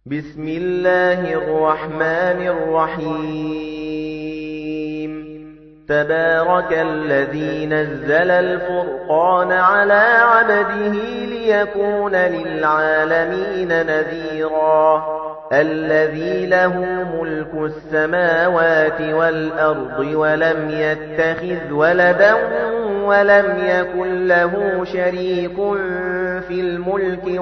بسم الله الرحمن الرحيم تبارك الذي نزل الفرقان على عبده ليكون للعالمين نذيرا الذي له ملك السماوات والأرض ولم يتخذ ولدا ولم يكن له شريك في الملك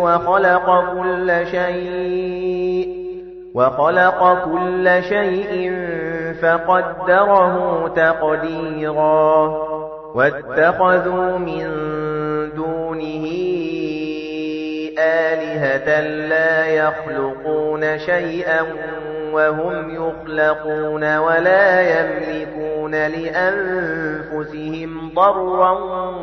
وخلق كل شيء فقدره تقديرا واتخذوا من دونه آلهة لا يخلقون شيئا وهم يخلقون ولا يملكون لأنفسهم ضرا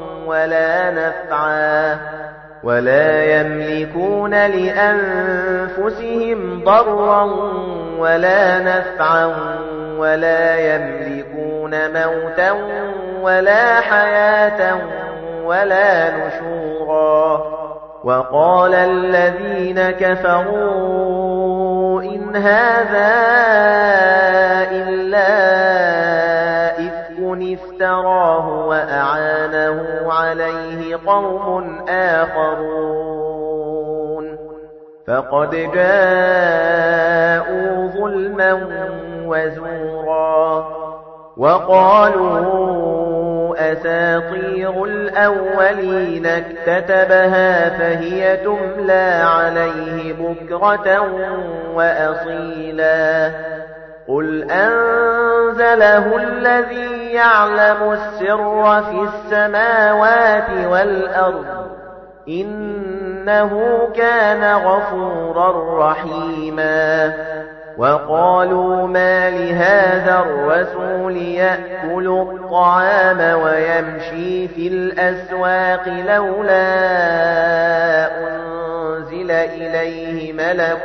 ولا نفعا ولا يملكون موتا ولا حياة ولا نشورا وقال الذين كفروا إن هذا إلا إفك افتراه وأعانه عليه قوم آخرون فقد جاءوا ظلما وزورا وقالوا أساطير الأولين اكتتبها فهي تملى عليه بكرة وأصيلا قل أنزله الذي يعلم السر في السماوات والأرض إنه كان غفورا رحيما وقالوا ما لهذا الرسول يأكل الطعام ويمشي في الأسواق لولا أنزل إليه ملك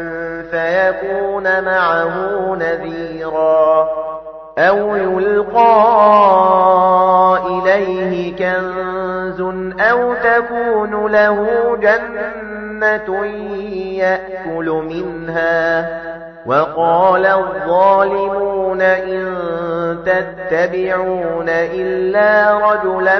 فيكون معه نذيرا أو يلقى إليه كنز أو تكون له جنة يأكل منها وقال الظالمون إن تتبعون إلا رجلا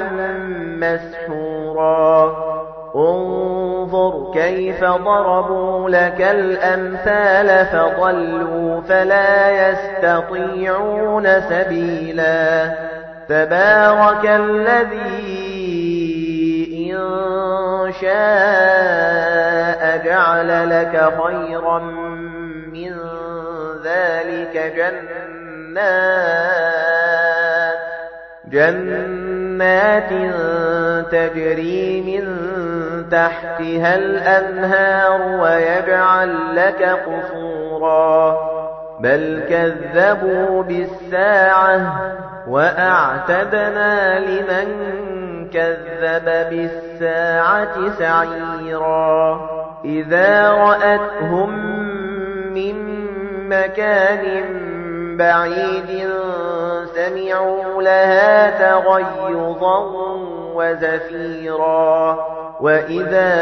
مسحورا انظر كيف ضربوا لك الأمثال فضلوا فلا يستطيعون سبيلا تبارك الذي إن شاء جعل لك خيرا من ذلك جنات تجري من تحتها الأنهار ويجعل لك قصورا بل كذبوا بالساعة وأعتدنا لمن كذب بالساعة سعيرا إذا رأتهم من مكان بعيد سمعوا لها تغيظا وزفيرا وإذا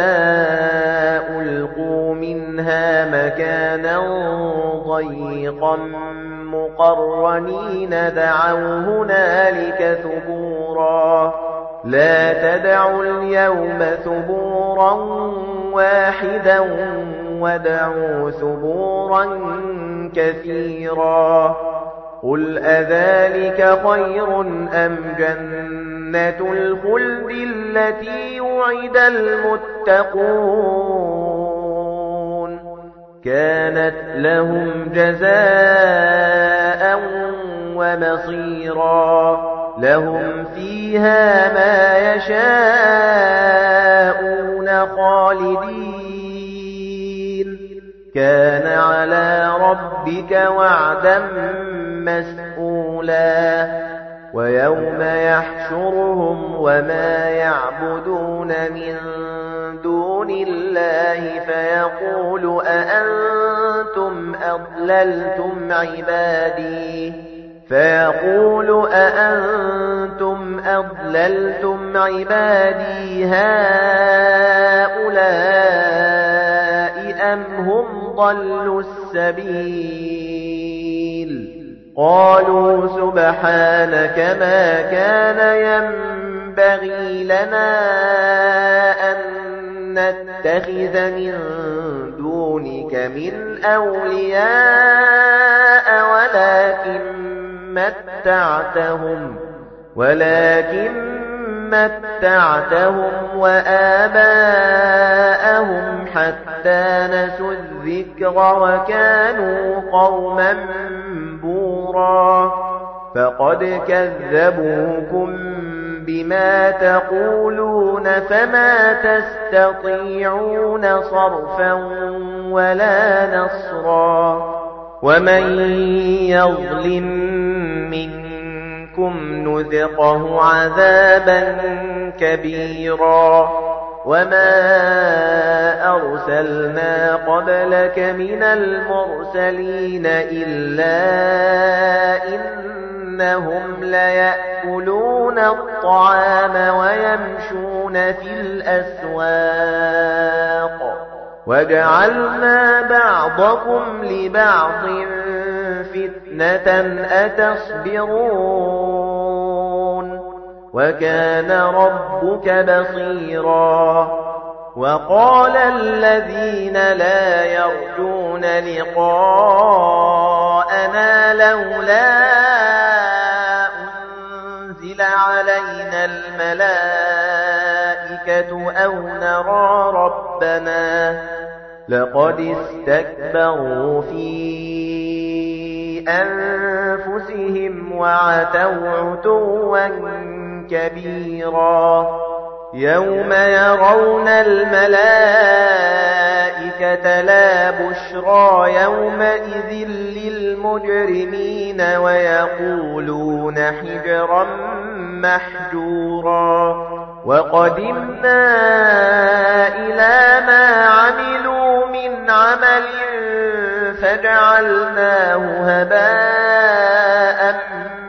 ألقوا منها مكانا ضيقا مقرنين دعوا هنالك ثبورا لا تدعوا اليوم ثبورا واحدا وادعوا ثبورا كثيرا قل أذلك خير أم جنة الخلد التي وعد المتقون كانت لهم جزاء ومصيرا لهم فيها ما يشاءون خالدين كان على ربك وعدا مسئولا ويوم يحشرهم وما يعبدون من دون الله فيقول أأنتم أضللتم عبادي هؤلاء أَمْ هُمْ ضَلُّوا السَّبِيلَ قَالُوا سُبْحَانَكَ مَا كَانَ يَنبَغِي لَنَا أَن نَّتَّخِذَ مِن دُونِكَ مِنْ أَوْلِيَاءَ ولكن متعتهم وآباءهم حتى نسوا الذكر وكانوا قوما بورا فقد كذبوكم بما تقولون فما تستطيعون صرفا ولا نصرا ومن يظلم منكم نذقه عذابا كبيرا وما أرسلنا قبلك من المرسلين إلا إنهم ليأكلون الطعام ويمشون في الأسواق وجعلنا بعضكم لبعض فتنة أتصبرون وكان ربك بصيرا وقال الذين لا يرجون لقاءنا لولا أنزل علينا الملائكة أو نرى ربنا لقد استكبروا في أنفسهم وعتوا عتوا كبيرا يوم يرون الملائكة لا بشرى يومئذ للمجرمين ويقولون حجرا محجورا وقدمنا إلى ما عملوا من عمل فجعلناه هباء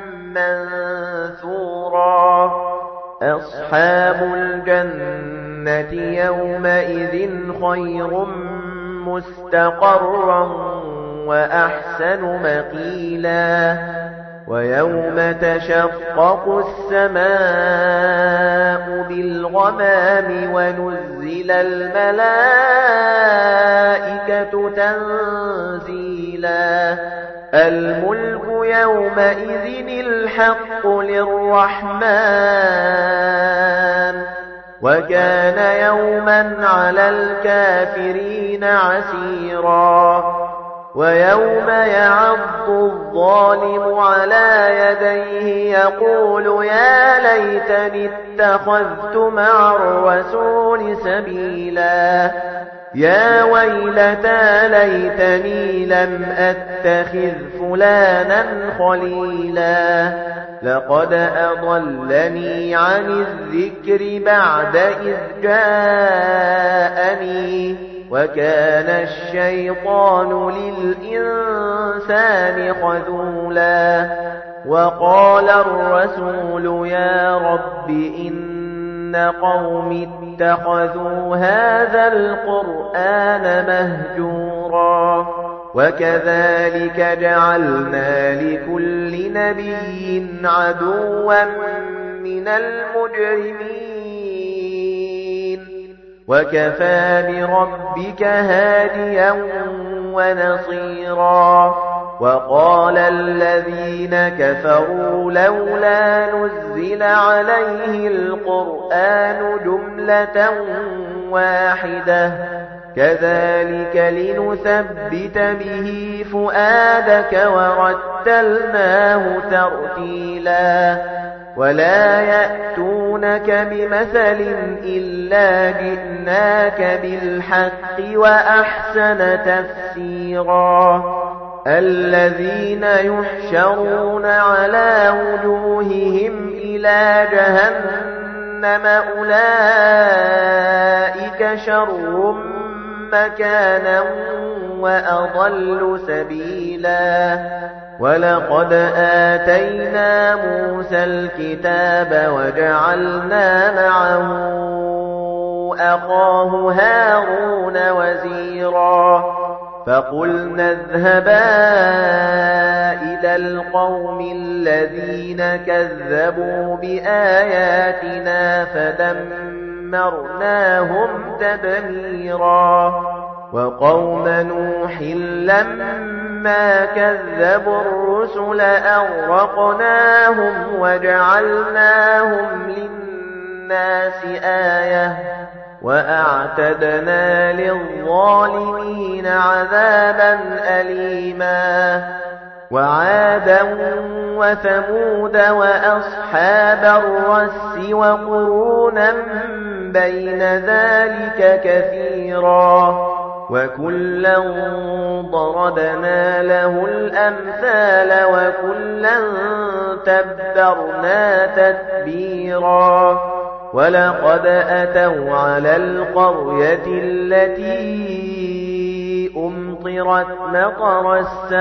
منثورا أصحاب الجنة يومئذ خير مستقرا وأحسن مقيلا ويوم تشقق السماء بالغمام ونزل الملائكة تنزيلا الملك يومئذ الحق للرحمن وكان يوما على الكافرين عسيرا ويوم يعض الظالم على يديه يقول يا ليتني اتخذت مع الرسول سبيلا يا ويلتى ليتني لم أتخذ فلانا خليلا لقد أضلني عن الذكر بعد إذ جاءني وكان الشيطان للإنسان خذولا وقال الرسول يا رب إن قوم اتخذوا هذا القرآن مهجورا وكذلك جعلنا لكل نبي عدوا من المجرمين وكفى بربك هاديا ونصيرا وقال الذين كفروا لولا نزل عليه القرآن جملة واحدة كذلك لنثبت به فؤادك ورتلناه ترتيلا ولا يأتونك بمثل إلا جئناك بالحق وأحسن تفسيرا الذين يحشرون على وجوههم إلى جهنم أولئك شر مكانا وأضل سبيلا ولقد آتينا موسى الكتاب وجعلنا معه أخاه هارون وزيرا فقلنا اذهبا إلى القوم الذين كذبوا بآياتنا فدمرناهم تدميرا وقوم نوح لما كذبوا الرسل أغرقناهم وجعلناهم للناس آية وأعتدنا للظالمين عذابا أليما وعادا وثمود وأصحاب الرس وقرونا بين ذلك كثيرا وكلا ضربنا له الأمثال وكلا تبرنا تتبيرا ولقد أتوا على القرية التي أمطرت مطر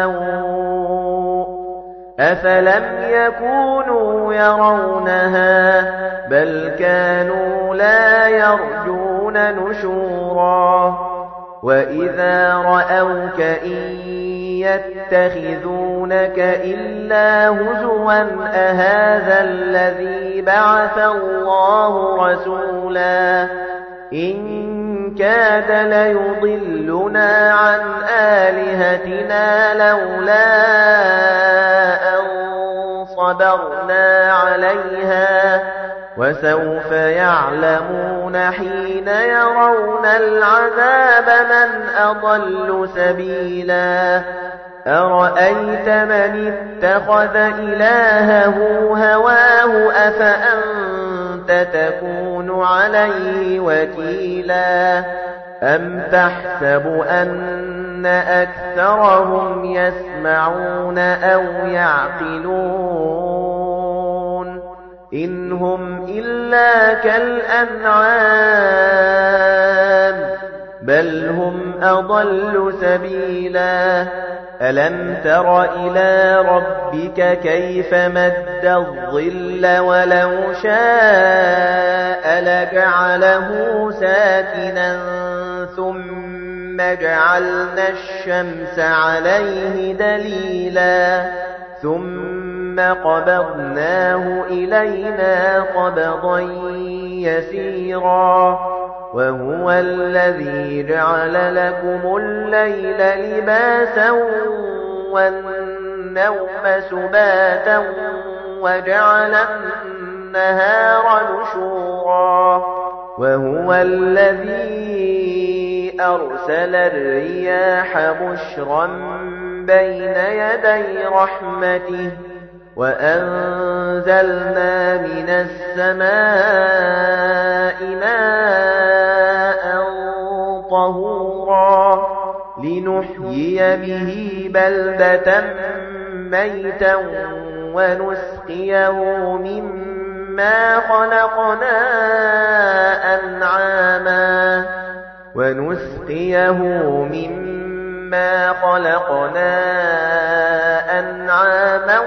السوء أفلم يكونوا يرونها بل كانوا لا يرجون نشورا وإذا رأوك إن يتخذونك إلا هزوا أهذا الذي بعث الله رسولا إن كاد ليضلنا عن آلهتنا لولا أن صبرنا عليها وسوف يعلمون حين يرون العذاب من أضل سبيلا أرأيت من اتخذ إلهه هواه أفأنت تكون عليه وكيلا أم تحسب أن أكثرهم يسمعون أو يعقلون إن هم إلا كالأنعام بل هم أضل سبيلا ألم تر إلى ربك كيف مد الظل ولو شاء لجعله ساكنا ثم جعلنا الشمس عليه دليلا ثم قبضناه إلينا قبضا يسيرا وهو الذي جعل لكم الليل لباسا والنوم سباتا وجعل النهار نشورا وهو الذي أرسل الرياح بشرا بين يدي رحمته وأنزلنا من السماء ماء طهورا لنحيي به بلدة ميتا ونسقيه مما خلقنا أنعاما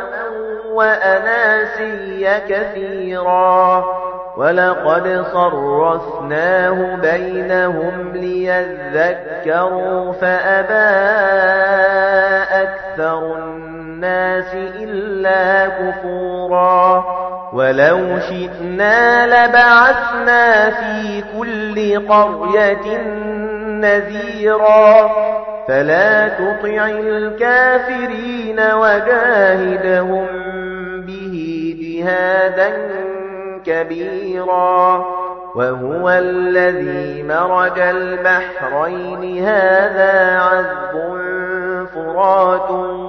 وأناسيا كثيرا ولقد صرفناه بينهم ليذكروا فأبى أكثر الناس إلا كفورا ولو شئنا لبعثنا في كل قرية نذيرا فلا تطع الكافرين وجاهدهم به جهادا كبيرا وهو الذي مرج البحرين هذا عذب فرات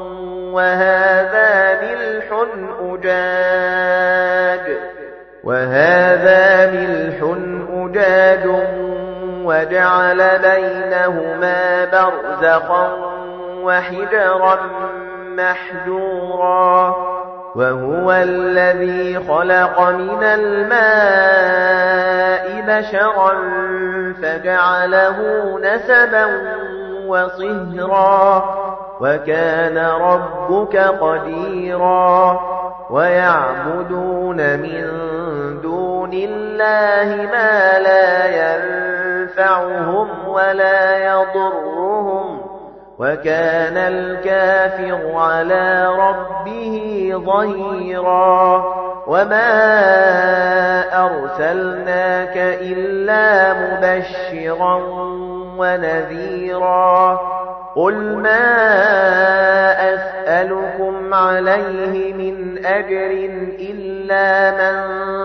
وهذا ملح أجاج وجعل بينهما برزخا وحجرا محجورا وهو الذي خلق من الماء بشرا فجعله نسبا وصهرا وكان ربك قديرا ويعبدون من دون الله ما لا ينفع ينفعهم ولا يضرهم وكان الكافر على ربه ظهيرا وما أرسلناك إلا مبشرا ونذيرا قل ما أسألكم عليه من أجر إلا من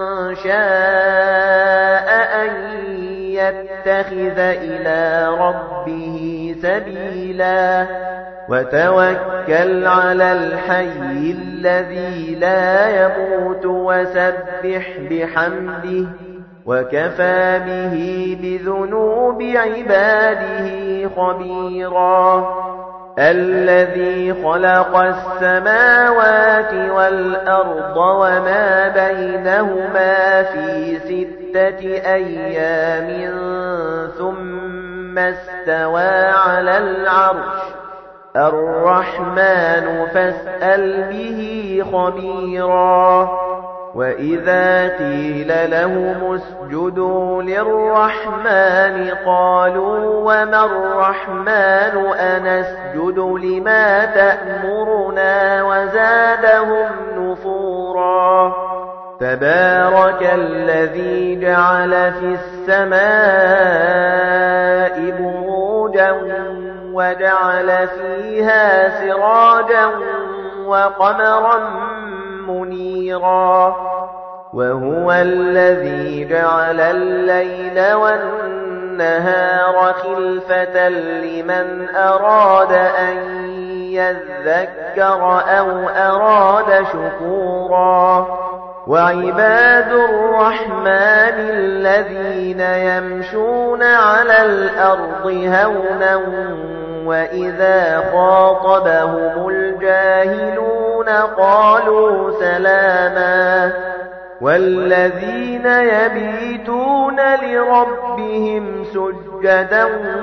شاء أن يتخذ إلى ربه سبيلا وتوكل على الحي الذي لا يموت وسبح بحمده وكفى به بذنوب عباده خبيرا الذي خلق السماوات والأرض وما بينهما في 6 أيام ثم استوى على العرش الرحمن فاسأل به خبيرا وإذا قيل لهم اسجدوا للرحمن قالوا وما الرحمن أنسجد لما تأمرنا وزادهم نفورا تبارك الذي جعل في السماء بروجا وجعل فيها سراجا وقمرا منيرا وهو الذي جعل الليل والنهار خلفة لمن أراد أن يذكر أو أراد شكورا وعباد الرحمن الذين يمشون على الأرض هونا وإذا خاطبهم الجاهلون قالوا سلاما والذين يبيتون لربهم سجدا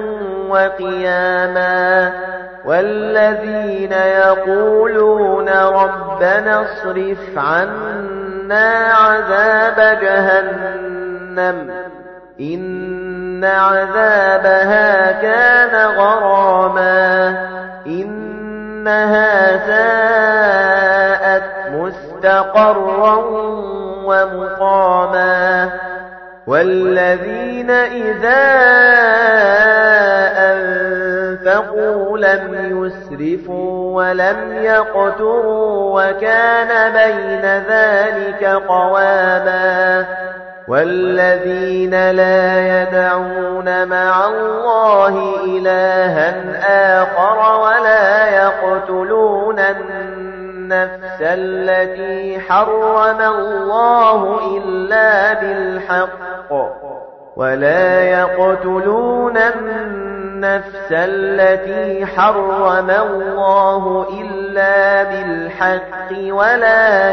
وقياما والذين يقولون ربنا اصرف عنا عذاب جهنم إن عذابها كان غراما إنها ساءت مستقرا ومقاما والذين إذا أنفقوا لم يسرفوا ولم يقتروا وكان بين ذلك قواما والذين لا يدعون مع الله إلها آخر ولا يقتلون النفس التي حرم الله إلا بالحق ولا يقتلون النفس التي حرم الله إلا بالحق ولا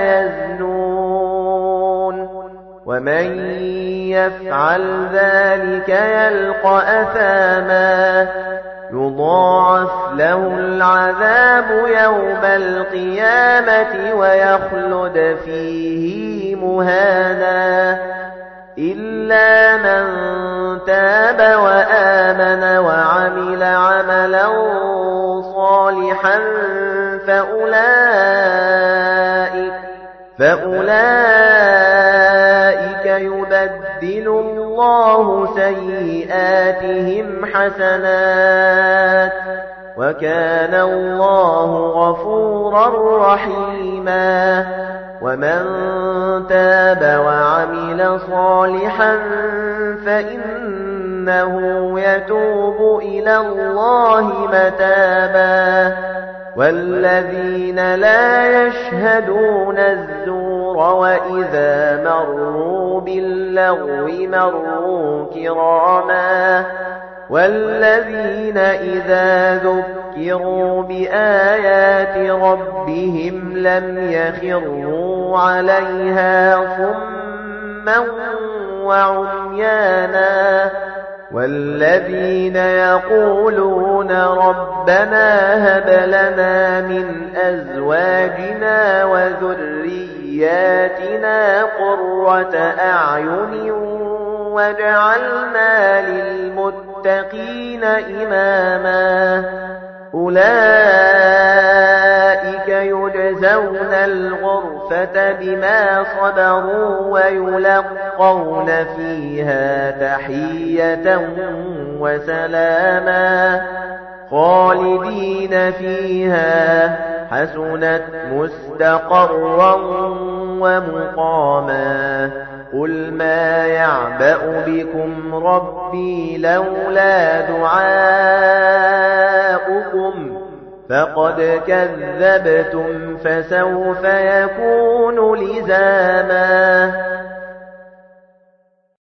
يزنون ومن يفعل ذلك يلقى أثاما يضاعف له العذاب يوم القيامة ويخلد فيه مهانا إلا من تاب وآمن وعمل عملا صالحا فأولئك يبدل الله سيئاتهم حسنات وكان الله غفورا رحيما ومن تاب وعمل صالحا فإنه يتوب إلى الله متابا والذين لا يشهدون الزور وإذا مروا باللغو مروا كراما والذين إذا ذكروا بآيات ربهم لم يخروا عليها صما وعميانا والذين يقولون ربنا هب لنا من أزواجنا وذرياتنا قرة أعين وجعلنا للمتقين إماما أولئك يجزون الغرفة بما صبروا ويلقون فيها تحية وسلاما خالدين فيها حسنت مستقرا ومقاما قل ما يعبأ بكم ربي لولا دعاؤكم فقد كذبتم فسوف يكون لزاما